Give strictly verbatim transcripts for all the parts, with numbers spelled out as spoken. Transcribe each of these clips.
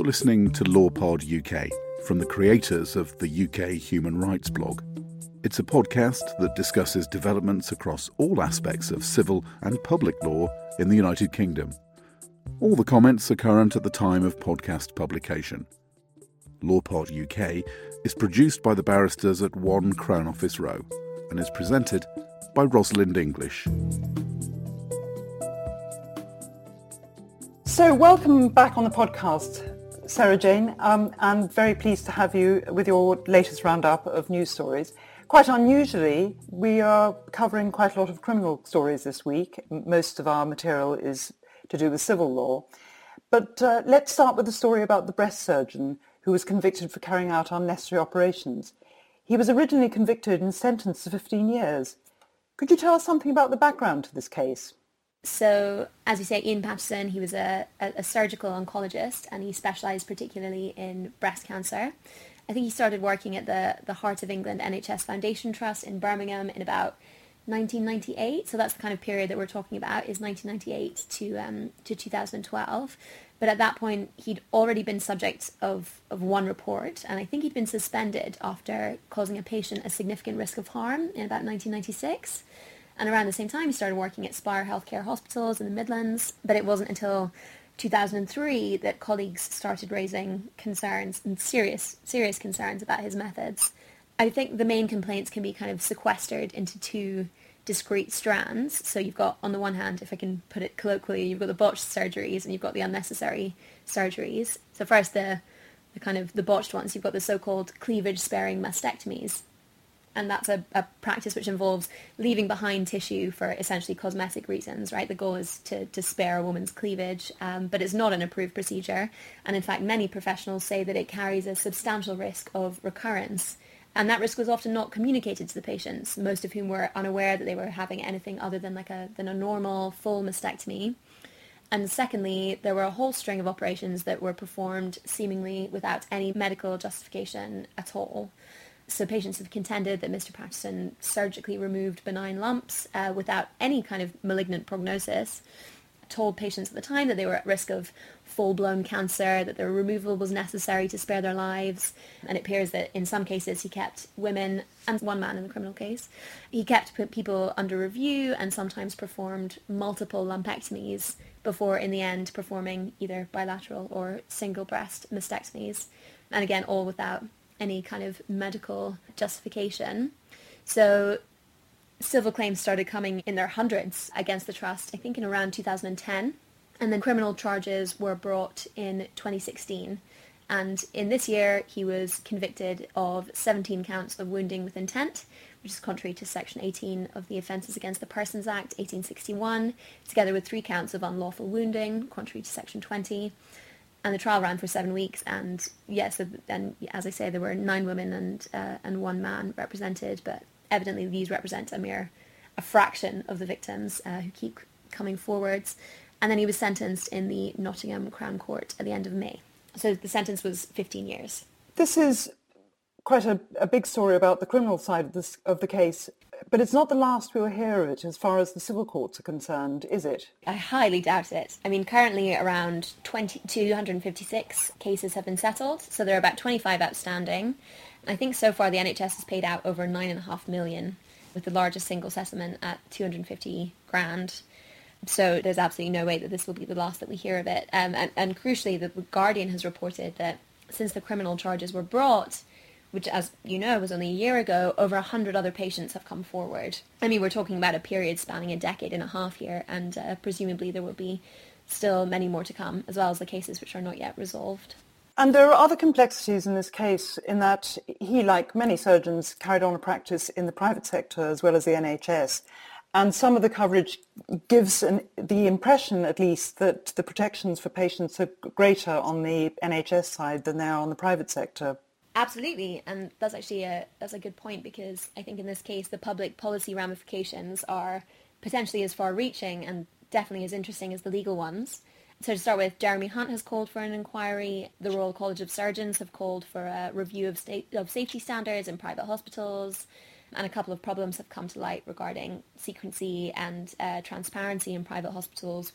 You're listening to LawPod U K from the creators of the U K Human Rights blog. It's a podcast that discusses developments across all aspects of civil and public law in the United Kingdom. All the comments are current at the time of podcast publication. LawPod U K is produced by the barristers at One Crown Office Row and is presented by Rosalind English. So welcome back on the podcast, Sarah Jane. Um, I'm very pleased to have you with your latest roundup of news stories. Quite unusually, we are covering quite a lot of criminal stories this week. Most of our material is to do with civil law. But uh, let's start with the story about the breast surgeon who was convicted for carrying out unnecessary operations. He was originally convicted and sentenced to fifteen years. Could you tell us something about the background to this case? So, as you say, Ian Patterson, he was a, a, a surgical oncologist and he specialised particularly in breast cancer. I think he started working at the, the Heart of England N H S Foundation Trust in Birmingham in about nineteen ninety-eight. So that's the kind of period that we're talking about, is nineteen ninety-eight to um, to two thousand twelve. But at that point, he'd already been subject of, of one report, and I think he'd been suspended after causing a patient a significant risk of harm in about nineteen ninety-six. And around the same time, he started working at Spire Healthcare Hospitals in the Midlands. But it wasn't until two thousand three that colleagues started raising concerns, and serious, serious concerns about his methods. I think the main complaints can be kind of sequestered into two discrete strands. So you've got, on the one hand, if I can put it colloquially, you've got the botched surgeries and you've got the unnecessary surgeries. So first, the, the kind of the botched ones, you've got the so-called cleavage-sparing mastectomies. And that's a, a practice which involves leaving behind tissue for essentially cosmetic reasons, right? The goal is to, to spare a woman's cleavage, um, but it's not an approved procedure. And in fact, many professionals say that it carries a substantial risk of recurrence. And that risk was often not communicated to the patients, most of whom were unaware that they were having anything other than like a, than a normal full mastectomy. And secondly, there were a whole string of operations that were performed seemingly without any medical justification at all. So patients have contended that Mister Patterson surgically removed benign lumps uh, without any kind of malignant prognosis, told patients at the time that they were at risk of full-blown cancer, that their removal was necessary to spare their lives, and it appears that in some cases he kept women, and one man in the criminal case, he kept people under review and sometimes performed multiple lumpectomies before in the end performing either bilateral or single breast mastectomies, and again all without any kind of medical justification. So civil claims started coming in their hundreds against the trust, I think in around two thousand ten, and then criminal charges were brought in twenty sixteen. And in this year, he was convicted of seventeen counts of wounding with intent, which is contrary to Section eighteen of the Offences Against the Persons Act eighteen sixty-one, together with three counts of unlawful wounding, contrary to Section twenty. And the trial ran for seven weeks, and yes, and as I say, there were nine women and uh, and one man represented, but evidently these represent a mere a fraction of the victims uh, who keep coming forwards. And then he was sentenced in the Nottingham Crown Court at the end of May. So the sentence was fifteen years. This is quite a, a big story about the criminal side of this of the case, but it's not the last we'll hear of it as far as the civil courts are concerned, is it? I highly doubt it. I mean, currently around two hundred fifty-six cases have been settled, so there are about twenty-five outstanding. I think so far the N H S has paid out over nine and a half million, with the largest single settlement at two hundred fifty grand. So there's absolutely no way that this will be the last that we hear of it. Um, and, and crucially, the Guardian has reported that since the criminal charges were brought, which, as you know, was only a year ago, over one hundred other patients have come forward. I mean, we're talking about a period spanning a decade and a half here, and uh, presumably there will be still many more to come, as well as the cases which are not yet resolved. And there are other complexities in this case in that he, like many surgeons, carried on a practice in the private sector as well as the N H S. And some of the coverage gives an, the impression, at least, that the protections for patients are greater on the N H S side than they are on the private sector. Absolutely, and that's actually a that's a good point, because I think in this case the public policy ramifications are potentially as far-reaching and definitely as interesting as the legal ones. So to start with, Jeremy Hunt has called for an inquiry. The Royal College of Surgeons have called for a review of, state, of safety standards in private hospitals. And a couple of problems have come to light regarding secrecy and uh, transparency in private hospitals, which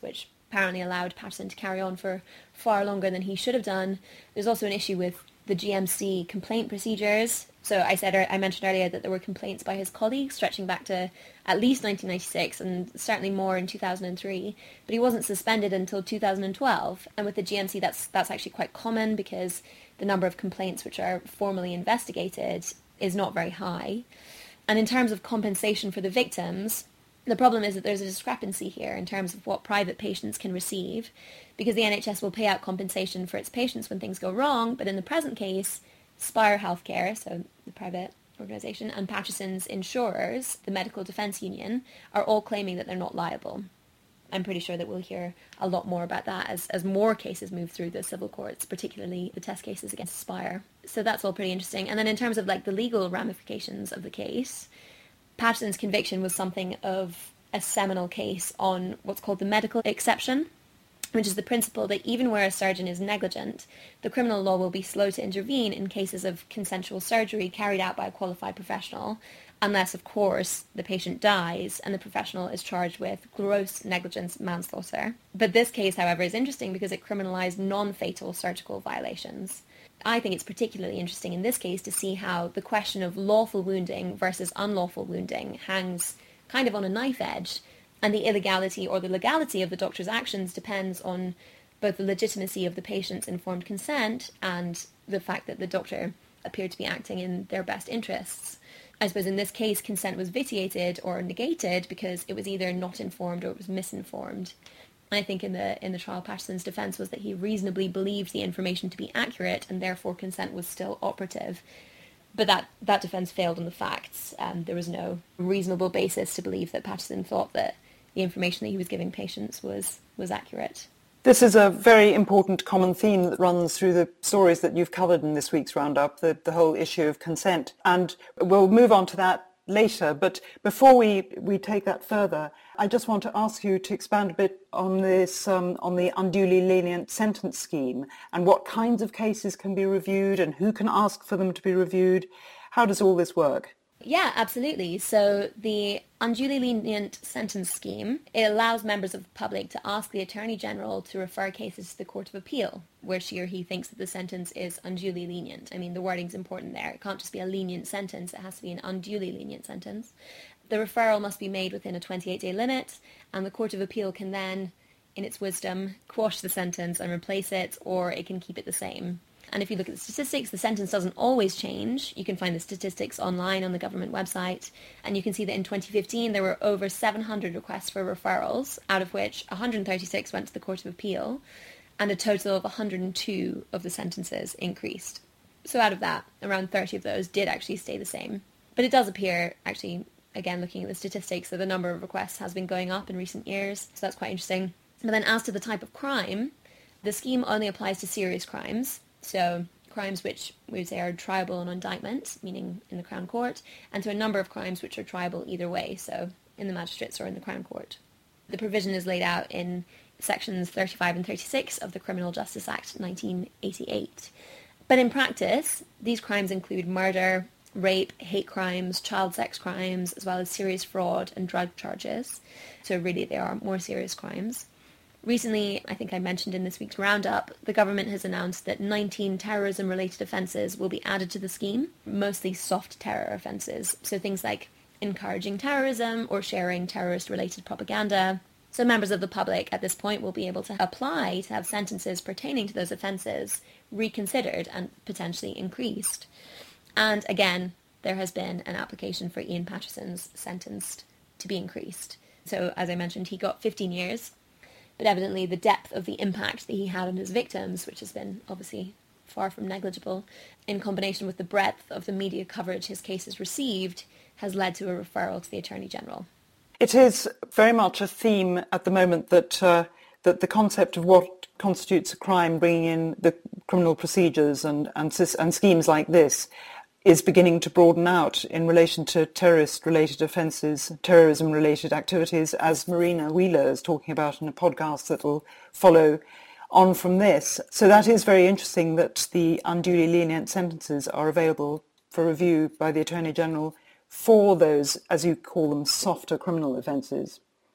apparently allowed Patterson to carry on for far longer than he should have done. There's also an issue with the G M C complaint procedures. So I said I mentioned earlier that there were complaints by his colleagues stretching back to at least nineteen ninety-six and certainly more in two thousand three, but he wasn't suspended until two thousand twelve. And with the G M C, that's that's actually quite common because the number of complaints which are formally investigated is not very high. And in terms of compensation for the victims, the problem is that there's a discrepancy here in terms of what private patients can receive, because the N H S will pay out compensation for its patients when things go wrong, but in the present case, Spire Healthcare, so the private organisation, and Patterson's insurers, the Medical Defence Union, are all claiming that they're not liable. I'm pretty sure that we'll hear a lot more about that as, as more cases move through the civil courts, particularly the test cases against Spire. So that's all pretty interesting. And then in terms of like the legal ramifications of the case, Patterson's conviction was something of a seminal case on what's called the medical exception, which is the principle that even where a surgeon is negligent, the criminal law will be slow to intervene in cases of consensual surgery carried out by a qualified professional, unless, of course, the patient dies and the professional is charged with gross negligence manslaughter. But this case, however, is interesting because it criminalised non-fatal surgical violations. I think it's particularly interesting in this case to see how the question of lawful wounding versus unlawful wounding hangs kind of on a knife edge, and the illegality or the legality of the doctor's actions depends on both the legitimacy of the patient's informed consent and the fact that the doctor appeared to be acting in their best interests. I suppose in this case, consent was vitiated or negated because it was either not informed or it was misinformed. I think in the in the trial, Patterson's defence was that he reasonably believed the information to be accurate and therefore consent was still operative. But that, that defence failed on the facts. Um, there was no reasonable basis to believe that Patterson thought that the information that he was giving patients was, was accurate. This is a very important common theme that runs through the stories that you've covered in this week's roundup, the, the whole issue of consent. And we'll move on to that later. But before we, we take that further, I just want to ask you to expand a bit on this, um, on the unduly lenient sentence scheme and what kinds of cases can be reviewed and who can ask for them to be reviewed. How does all this work? Yeah, absolutely. So the unduly lenient sentence scheme, it allows members of the public to ask the Attorney General to refer cases to the Court of Appeal, where she or he thinks that the sentence is unduly lenient. I mean, the wording's important there. It can't just be a lenient sentence, it has to be an unduly lenient sentence. The referral must be made within a twenty-eight day limit, and the Court of Appeal can then, in its wisdom, quash the sentence and replace it, or it can keep it the same. And if you look at the statistics, the sentence doesn't always change. You can find the statistics online on the government website, and you can see that in twenty fifteen there were over seven hundred requests for referrals, out of which one hundred thirty-six went to the Court of Appeal, and a total of one hundred two of the sentences increased. So out of that, around thirty of those did actually stay the same. But it does appear, actually, again looking at the statistics, that the number of requests has been going up in recent years, so that's quite interesting. But then as to the type of crime, the scheme only applies to serious crimes, so crimes which we would say are triable on indictment, meaning in the Crown Court, and to a number of crimes which are triable either way, so in the magistrates or in the Crown Court. The provision is laid out in sections thirty-five and thirty-six of the Criminal Justice Act nineteen eighty-eight. But in practice, these crimes include murder, rape, hate crimes, child sex crimes, as well as serious fraud and drug charges. So really they are more serious crimes. Recently, I think I mentioned in this week's roundup, the government has announced that nineteen terrorism-related offences will be added to the scheme, mostly soft terror offences, so things like encouraging terrorism or sharing terrorist-related propaganda. So members of the public at this point will be able to apply to have sentences pertaining to those offences reconsidered and potentially increased. And again, there has been an application for Ian Patterson's sentence to be increased. So as I mentioned, he got fifteen years. But evidently the depth of the impact that he had on his victims, which has been obviously far from negligible, in combination with the breadth of the media coverage his case has received, has led to a referral to the Attorney General. It is very much a theme at the moment that uh, that the concept of what constitutes a crime, bringing in the criminal procedures and, and, and schemes like this, is beginning to broaden out in relation to terrorist-related offences, terrorism-related activities, as Marina Wheeler is talking about in a podcast that will follow on from this. So that is very interesting that the unduly lenient sentences are available for review by the Attorney General for those, as you call them, softer criminal offences.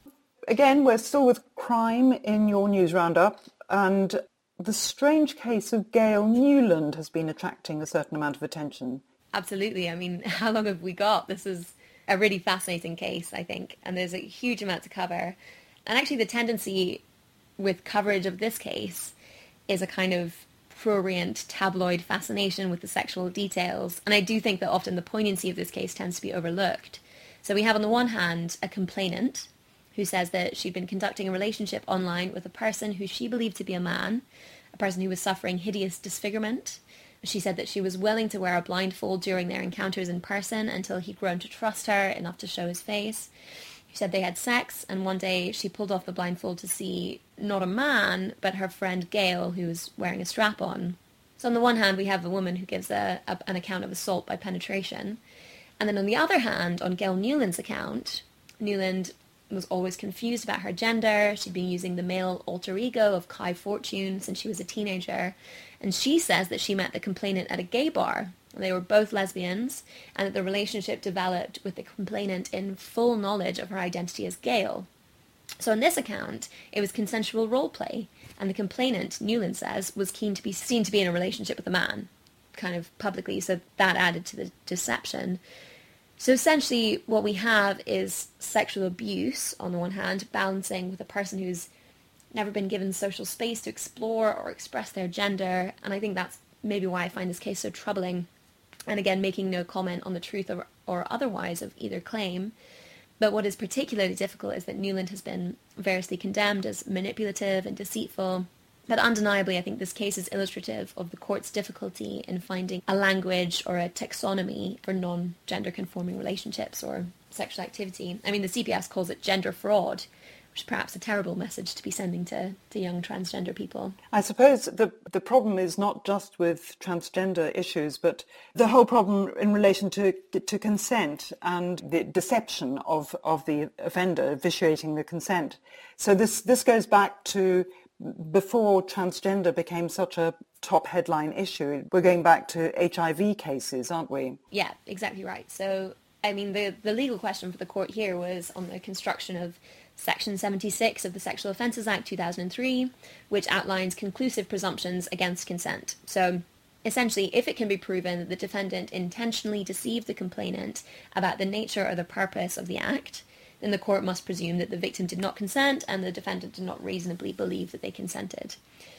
again, we're still with crime in your news roundup, and the strange case of Gail Newland has been attracting a certain amount of attention. Absolutely. I mean, how long have we got? This is a really fascinating case, I think, and there's a huge amount to cover. And actually the tendency with coverage of this case is a kind of prurient tabloid fascination with the sexual details. And I do think that often the poignancy of this case tends to be overlooked. So we have on the one hand a complainant who says that she'd been conducting a relationship online with a person who she believed to be a man, a person who was suffering hideous disfigurement. She said that she was willing to wear a blindfold during their encounters in person until he'd grown to trust her enough to show his face. She said they had sex, and one day she pulled off the blindfold to see not a man, but her friend Gail, who was wearing a strap-on. So on the one hand, we have a woman who gives a, a, an account of assault by penetration. And then on the other hand, on Gail Newland's account, Newland was always confused about her gender. She'd been using the male alter ego of Kai Fortune since she was a teenager. And she says that she met the complainant at a gay bar. They were both lesbians, and that the relationship developed with the complainant in full knowledge of her identity as Gail. So on this account, it was consensual role play, and the complainant, Newland says, was keen to be seen to be in a relationship with a man, kind of publicly, so that added to the deception. So essentially what we have is sexual abuse on the one hand, balancing with a person who's never been given social space to explore or express their gender, and I think that's maybe why I find this case so troubling. And again, making no comment on the truth or, or otherwise of either claim. But what is particularly difficult is that Newland has been variously condemned as manipulative and deceitful. But undeniably, I think this case is illustrative of the court's difficulty in finding a language or a taxonomy for non-gender conforming relationships or sexual activity. I mean, the C P S calls it gender fraud, which is perhaps a terrible message to be sending to, to young transgender people. I suppose the the problem is not just with transgender issues, but the whole problem in relation to to consent and the deception of, of the offender, vitiating the consent. So this, this goes back to before transgender became such a top headline issue. We're going back to H I V cases, aren't we? Yeah, exactly right. So, I mean, the, the legal question for the court here was on the construction of Section seventy-six of the Sexual Offences Act two thousand three, which outlines conclusive presumptions against consent. So essentially, if it can be proven that the defendant intentionally deceived the complainant about the nature or the purpose of the act, then the court must presume that the victim did not consent and the defendant did not reasonably believe that they consented.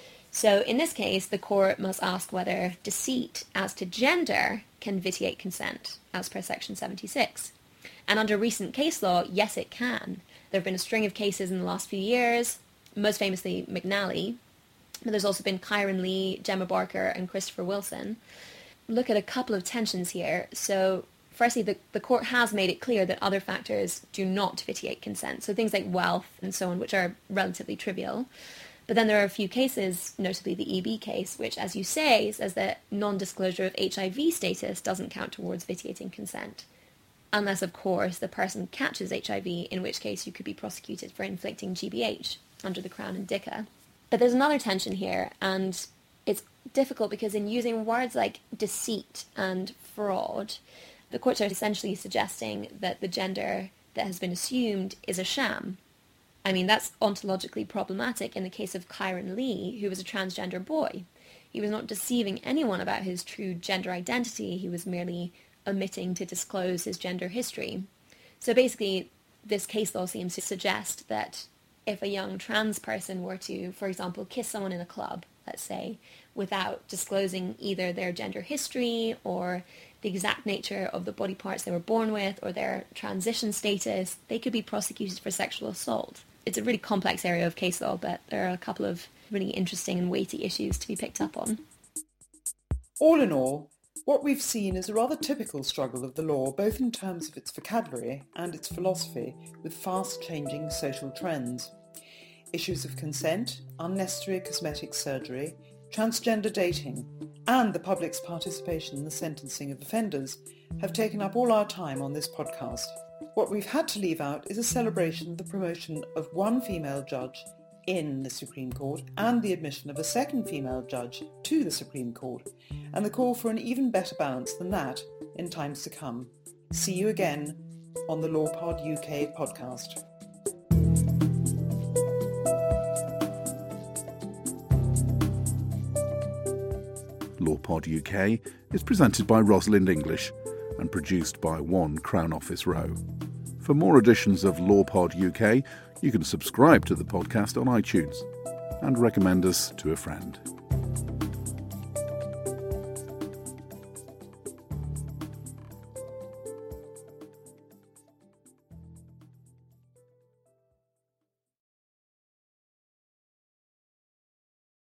So in this case, the court must ask whether deceit as to gender can vitiate consent, as per Section seventy-six. And under recent case law, yes, it can. There have been a string of cases in the last few years, most famously McNally, but there's also been Kyron Lee, Gemma Barker, and Christopher Wilson. Look at a couple of tensions here. So firstly, the, the court has made it clear that other factors do not vitiate consent, so things like wealth and so on, which are relatively trivial. But then there are a few cases, notably the E B case, which, as you say, says that non-disclosure of H I V status doesn't count towards vitiating consent. Unless, of course, the person catches H I V, in which case you could be prosecuted for inflicting G B H under the Crown and DICA. But there's another tension here, and it's difficult because in using words like deceit and fraud, the courts are essentially suggesting that the gender that has been assumed is a sham. I mean, that's ontologically problematic in the case of Kyron Lee, who was a transgender boy. He was not deceiving anyone about his true gender identity. He was merely omitting to disclose his gender history. So basically, this case law seems to suggest that if a young trans person were to, for example, kiss someone in a club, let's say, without disclosing either their gender history or the exact nature of the body parts they were born with or their transition status, they could be prosecuted for sexual assault. It's a really complex area of case law, but there are a couple of really interesting and weighty issues to be picked up on. All in all, what we've seen is a rather typical struggle of the law, both in terms of its vocabulary and its philosophy, with fast-changing social trends. Issues of consent, unnecessary cosmetic surgery, transgender dating, and the public's participation in the sentencing of offenders have taken up all our time on this podcast. What we've had to leave out is a celebration of the promotion of one female judge in the Supreme Court and the admission of a second female judge to the Supreme Court, and the call for an even better balance than that in times to come. See you again on the LawPod U K podcast. LawPod U K is presented by Rosalind English and produced by One Crown Office Row. For more editions of LawPod U K, you can subscribe to the podcast on iTunes and recommend us to a friend.